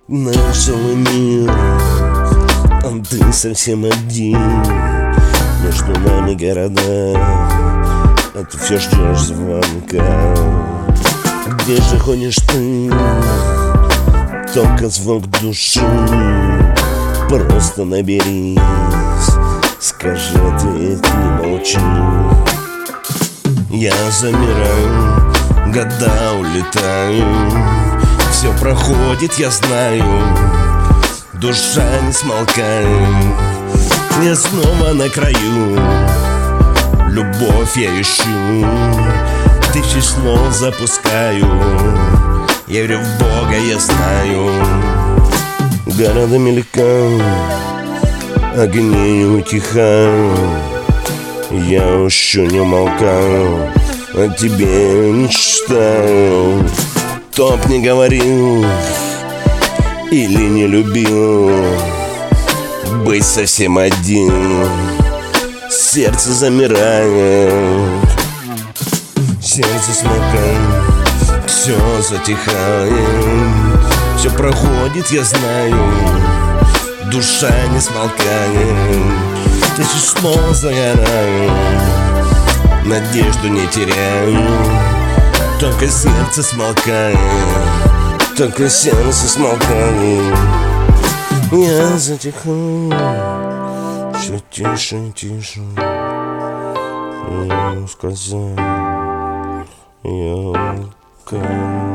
Наш целый мир, а ты совсем один. Между нами города, а ты все ждешь звонка. Где же ходишь ты? Только звук души. Просто наберись, скажи ответ, не молчи. Я замираю, года улетают, все проходит, я знаю, душа не смолкает. Я снова на краю, любовь я ищу, тысячи слов запускаю. Я верю в Бога, я знаю. Города мелькают, огни утихают. Я еще не умолкаю, о тебе мечтаю. Кто б не говорил или не любил, быть совсем один. Сердце замирает, сердце смолкает, все затихает. Все проходит, я знаю, душа не смолкает. Тысячи слов загораю, надежду не теряю. Только сердце смолкает, только сердце смолкает. Я затихаю, все тише и тише. Я сказал, я